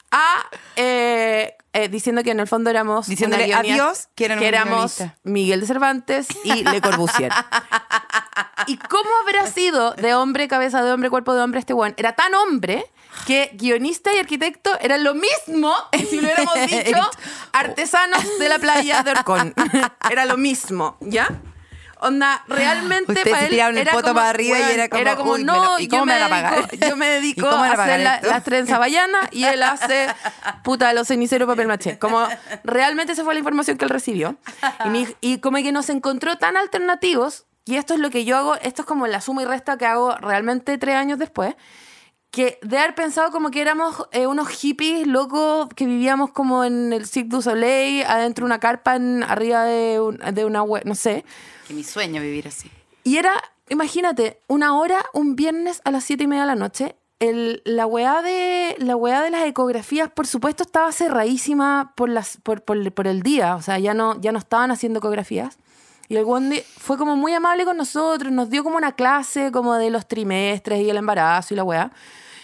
diciendo que en el fondo éramos Diciéndole una guionista, adiós, que eran un éramos guionista. Miguel de Cervantes y Le Corbusier. ¿Y cómo habrá sido de hombre, cabeza de hombre, cuerpo de hombre este weón? Era tan hombre que guionista y arquitecto eran lo mismo, si lo hubiéramos dicho, artesanos de la playa de Orcón. Era lo mismo, ¿ya? Onda, realmente Ustedes para se él tiraban el era poto como, para arriba y weón, era como, uy, no, ¿y cómo me van a pagar? yo me ¿Y dedico cómo me van a a pagar hacer esto? las trenzas havallanas y él hace, puta, los ceniceros papel maché. Como realmente esa fue la información que él recibió. Y como que nos encontró tan alternativos, y esto es lo que yo hago, esto es como la suma y resta que hago realmente 3 años después, que de haber pensado como que éramos unos hippies locos que vivíamos como en el Cirque du Soleil, adentro de una carpa arriba de una web, no sé. Que mi sueño vivir así. Y era, imagínate, una hora, un viernes a las 7:30 de la noche. La weá de las ecografías, por supuesto, estaba cerradísima por el día. O sea, ya no estaban haciendo ecografías. Y el Wendy fue como muy amable con nosotros, nos dio como una clase como de los trimestres y el embarazo y la weá.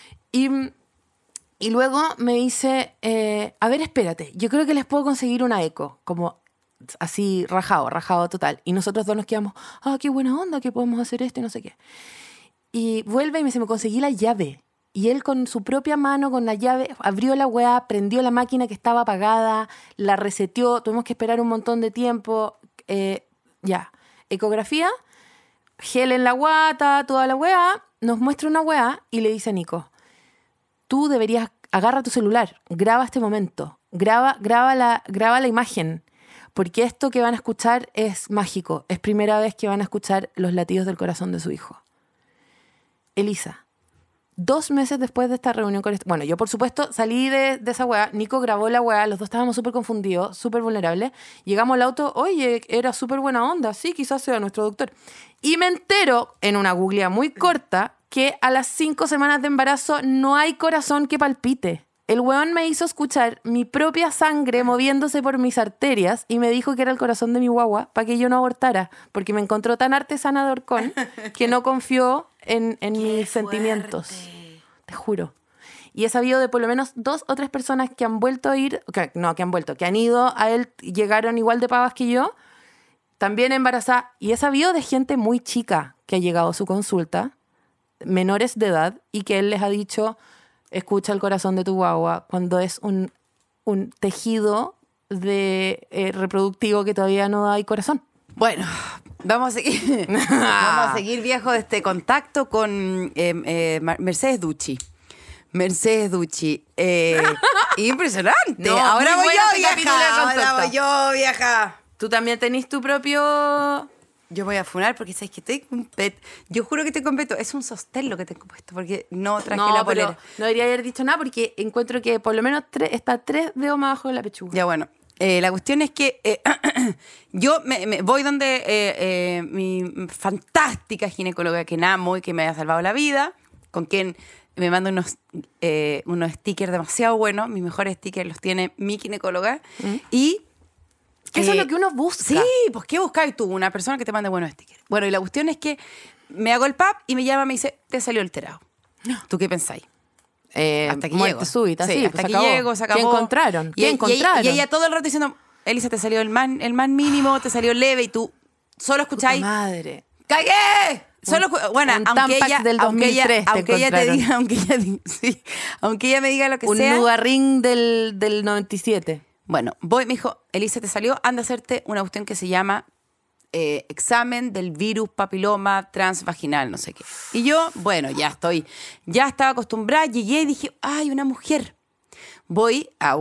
Y luego me dice, a ver, espérate, yo creo que les puedo conseguir una eco, como así rajado total. Y nosotros dos nos quedamos, qué buena onda, que podemos hacer esto y no sé qué. Y vuelve y me dice, me conseguí la llave. Y él con su propia mano, con la llave, abrió la weá, prendió la máquina que estaba apagada, la reseteó, tuvimos que esperar un montón de tiempo. Ya, ecografía, gel en la guata, toda la weá, nos muestra una weá y le dice a Nico, tú deberías, agarra tu celular, graba este momento, graba la imagen, porque esto que van a escuchar es mágico, es primera vez que van a escuchar los latidos del corazón de su hijo. Elisa, 2 meses después de esta reunión con bueno, yo por supuesto salí de esa weá, Nico grabó la weá, los dos estábamos súper confundidos, súper vulnerables. Llegamos al auto, oye, era súper buena onda, sí, quizás sea nuestro doctor. Y me entero, en una googlea muy corta, que a las 5 semanas de embarazo no hay corazón que palpite. El weón me hizo escuchar mi propia sangre moviéndose por mis arterias y me dijo que era el corazón de mi guagua para que yo no abortara, porque me encontró tan artesana de horcón que no confió en mis sentimientos. Te juro. Y he sabido de por lo menos 2 o 3 personas que han vuelto a ir, que han ido a él, llegaron igual de pavas que yo, también embarazadas. Y he sabido de gente muy chica que ha llegado a su consulta, menores de edad, y que él les ha dicho... Escucha el corazón de tu guagua cuando es un tejido reproductivo que todavía no hay corazón. Bueno, vamos a seguir viejo de este contacto con Mercedes Ducci. Impresionante. No, ahora muy voy bueno yo, este vieja. capítulo de Ahora contacto. voy yo, vieja. Tú también tenés tu propio... Yo voy a funar porque sabes que estoy completo. Yo juro que estoy completo. Es un sostén lo que tengo puesto porque no traje la polera. No debería haber dicho nada porque encuentro que por lo menos está 3 dedos más abajo de la pechuga. Ya bueno. La cuestión es que yo me voy donde mi fantástica ginecóloga que amo y que me ha salvado la vida, con quien me manda unos stickers demasiado buenos. Mis mejores stickers los tiene mi ginecóloga. Y eso es lo que uno busca. Sí, pues ¿qué buscáis tú? Una persona que te mande buenos stickers. Bueno, y la cuestión es que me hago el pap y me llama y me dice, te salió alterado. ¿Tú qué pensáis? Hasta aquí muerte llego. súbita, sí, hasta pues aquí acabó. llego, se acabó. ¿Qué encontraron? Y ella todo el rato diciendo, Elisa, te salió el más mínimo, te salió leve y tú solo escucháis. Puta madre. ¡Cagué! Solo bueno, un aunque Tampax ella, del aunque ella, 2003 te aunque ella te encontraron. diga, aunque ella me diga lo que Un sea. nugarring del 97. Bueno, me dijo, Elisa, te salió, anda a hacerte una cuestión que se llama examen del virus papiloma transvaginal, no sé qué. Y yo, bueno, ya estaba acostumbrada, llegué y dije, ay, una mujer. Voy a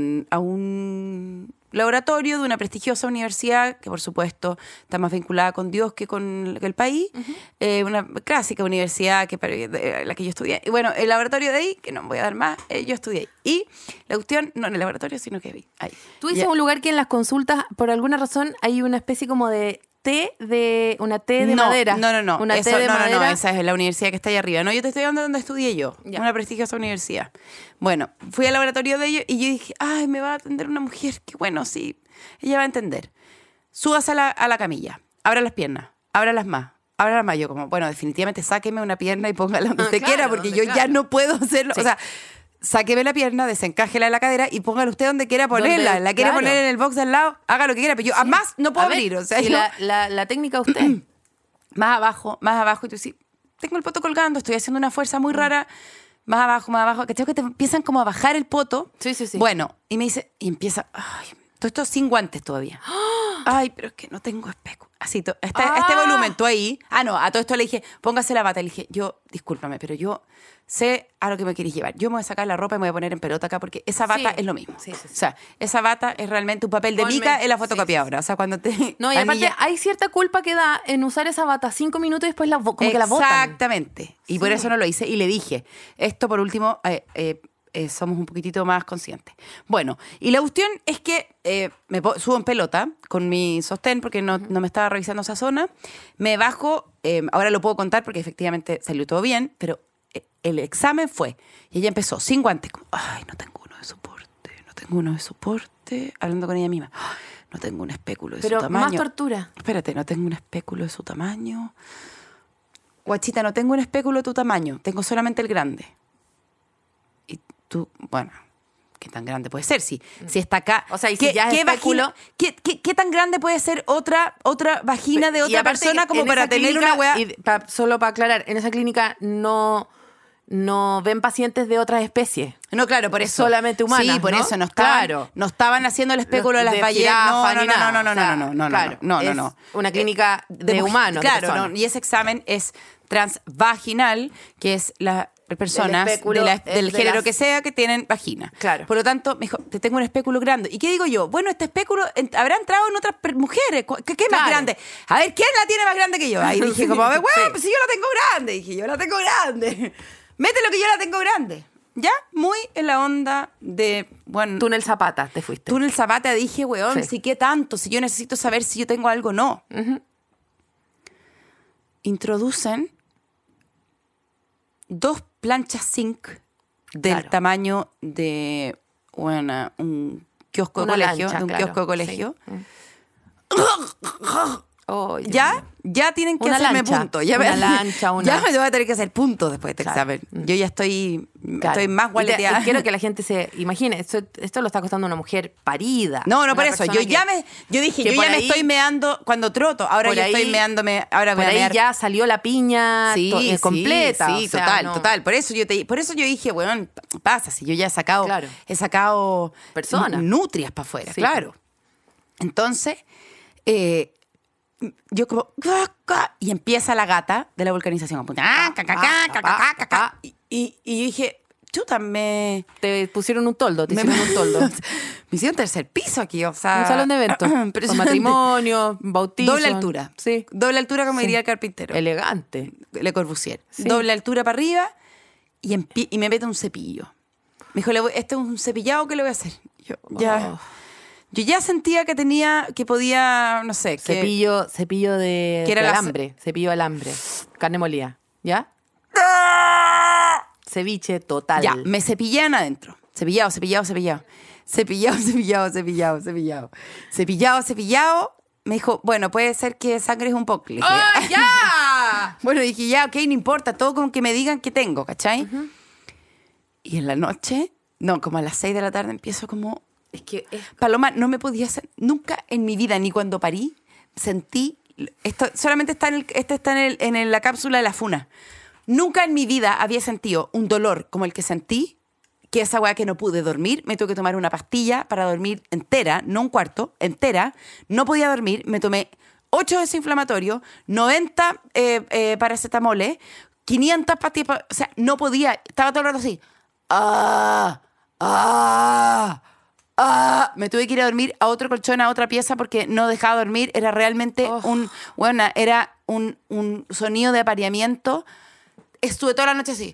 un laboratorio de una prestigiosa universidad que, por supuesto, está más vinculada con Dios que con el país. Una clásica universidad la que yo estudié. Y bueno, el laboratorio de ahí, que no voy a dar más, yo estudié ahí. Y la cuestión, no en el laboratorio, sino que vi ahí. Tú dices un lugar que en las consultas, por alguna razón, hay una especie como de una T de madera. No. Una Eso, T de madera. No, esa es la universidad que está ahí arriba. No, yo te estoy hablando de donde estudié yo. Ya. Una prestigiosa universidad. Bueno, fui al laboratorio de ellos y yo dije, ay, me va a atender una mujer. Qué bueno, sí. Ella va a entender. Súbase a la camilla. Abra las piernas. Ábralas más. Yo como, bueno, definitivamente sáqueme una pierna y póngala donde usted Claro, quiera porque donde, yo ya claro. no puedo hacerlo. Sí. O sea, sáqueme la pierna, desencájela de la cadera y póngala usted donde quiera ponerla. Donde, La quiere claro. poner en el box de al lado, haga lo que quiera. Pero yo además no puedo A ver, abrir. O sea, si yo- la técnica usted. más abajo, y tú sí, tengo el poto colgando, estoy haciendo una fuerza muy rara, más abajo, ¿cachai? Que te empiezan como a bajar el poto. Sí. Bueno, y me dice, y empieza, ay, todo esto sin guantes todavía. Ay, pero es que no tengo espejo. Así, este volumen, tú ahí. Ah, no, a todo esto le dije, póngase la bata. Le dije, discúlpame, pero yo sé a lo que me querés llevar. Yo me voy a sacar la ropa y me voy a poner en pelota acá porque esa bata Sí. es lo mismo. Sí. O sea, esa bata es realmente un papel de Ponme. mica en la Sí, fotocopiadora. O sea, cuando te... No, y aparte anilla- hay cierta culpa que da en usar esa bata 5 minutos y después como que la botan. Exactamente. Y por eso no lo hice. Y le dije, esto por último, somos un poquitito más conscientes. Bueno, y la cuestión es que subo en pelota con mi sostén porque no me estaba revisando esa zona. Me bajo, ahora lo puedo contar porque efectivamente salió todo bien, pero el examen fue, y ella empezó sin guantes, como, ay, no tengo uno de soporte, hablando con ella misma. "Ay, no tengo un espéculo de Pero su tamaño. más tortura. Espérate, no tengo un espéculo de su tamaño. Guachita, no tengo un espéculo de tu tamaño, tengo solamente el grande. Y tú, bueno, ¿qué tan grande puede ser? Si está acá. O sea, y si ya es espéculo- vagina, ¿qué tan grande puede ser otra vagina de Y otra aparte persona que como en para esa tener clínica, una weá? solo para aclarar, en esa clínica no ven pacientes de otras especies. No, claro, por eso. Solamente humanas, Sí, por ¿no? eso no estaban, Claro. no estaban haciendo el espéculo de las De ballenas. jirafa ni nada. O sea, No. es una clínica de mujer- humanos, de Claro, personas. no, y ese examen es transvaginal, que es las personas espéculo es del de género las- que sea que tienen vagina. Claro. Por lo tanto, me dijo, te tengo un espéculo grande. ¿Y qué digo yo? Bueno, este espéculo habrá entrado en otras mujeres. ¿Qué es más Claro. grande? A ver, ¿quién la tiene más grande que yo? Ahí dije, como, a ver, Sí. bueno, pues si yo la tengo grande. Dije, yo la tengo grande. Mételo que yo la tengo grande. Ya, muy en la onda de, bueno... Túnel Zapata te fuiste. Túnel Zapata, dije, weón, Sí. sí, ¿qué tanto? Si yo necesito saber si yo tengo algo o no. Introducen 2 planchas zinc del Claro. tamaño de, bueno, un kiosco de Una colegio. lancha, De un claro. kiosco de colegio. Oh, Dios Ya, mío. ya tienen que Una hacerme lancha, punto. Ya una lancha, una- Ya me voy a tener que hacer puntos después de este Claro. examen. Yo ya estoy Claro. más Y gualeteada. quiero que la gente se imagine, esto lo está costando una mujer parida. No, Una por eso. persona Yo que dije, que yo por ya me ahí- estoy meando cuando troto. Ahora por yo ahí- estoy meándome. Ahora voy por a ahí mear. ya salió la piña completa. Sí, o sea, total, no. total. Por eso yo dije, bueno, pasa, si yo ya Claro. he sacado Personas. nutrias para afuera, Sí. claro. Entonces, yo como, y empieza la gata de la vulcanización. Y yo dije, chuta, me Te pusieron un toldo, te hicieron un toldo. me hicieron tercer piso aquí, o sea. Un salón de eventos. Con impresionante. matrimonio, bautizo. Doble altura. Sí. Doble altura, como Sí. diría el carpintero. Elegante. Le Corbusier. Sí. Doble altura para arriba y me mete un cepillo. Me dijo, este es un cepillado, ¿qué le voy a hacer? Oh. Yo ya sentía que podía, no sé, que... Cepillo de, Que era de la- alambre. Cepillo de alambre. Carne molida. ¿Ya? Ceviche total. Ya, me cepillan adentro. Cepillado. Me dijo, bueno, puede ser que sangres un poco. Le dije, ¡Oh, ya! Bueno, dije, ya, ok, no importa, todo con que me digan que tengo, ¿cachai? Y en la noche, no, como a las 6 de la tarde empiezo como... Es que es Paloma, no me podía hacer, nunca en mi vida, ni cuando parí, sentí, esto solamente está en la cápsula de la funa. Nunca en mi vida había sentido un dolor como el que sentí, que esa weá que no pude dormir, me tuve que tomar una pastilla para dormir entera, no un cuarto, entera, no podía dormir, me tomé 8 desinflamatorios, 90 paracetamoles, 500 pastillas, o sea, no podía, estaba todo el rato así. Me tuve que ir a dormir a otro colchón, a otra pieza, porque no dejaba dormir. Era realmente era un sonido de apareamiento. Estuve toda la noche así.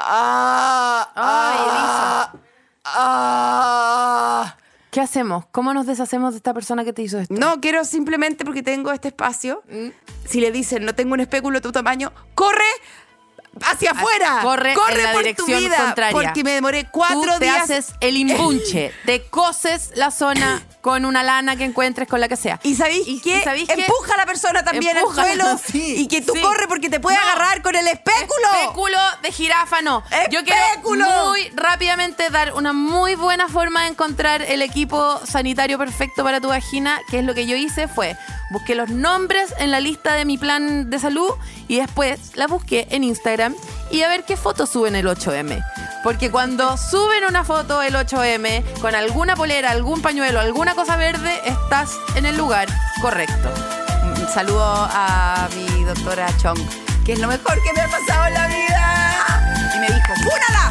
¿Qué hacemos? ¿Cómo nos deshacemos de esta persona que te hizo esto? No, quiero simplemente porque tengo este espacio. Si le dicen, no tengo un espéculo de tu tamaño, ¡corre! ¡Hacia afuera! Corre en la por dirección tu vida, contraria. porque me demoré 4 Tú te días. haces el imbunche, te coses la zona con una lana que encuentres, con la que sea. ¿Y sabéis qué? Empuja a la persona también Empújala, al suelo. sí, y que tú sí. corres porque te puede No. agarrar con el espéculo. Espéculo de jirafa, no. Yo quiero ¡Espéculo! muy rápidamente dar una muy buena forma de encontrar el equipo sanitario perfecto para tu vagina, que es lo que yo hice, fue busqué los nombres en la lista de mi plan de salud y después la busqué en Instagram y a ver qué fotos suben el 8M. Porque cuando suben una foto el 8M con alguna polera, algún pañuelo, alguna cosa verde, estás en el lugar correcto. Un saludo a mi doctora Chong, que es lo mejor que me ha pasado en la vida. Y me dijo, ¡fúnala!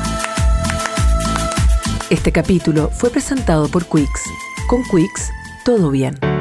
Este capítulo fue presentado por Quix. Con Quix, todo bien.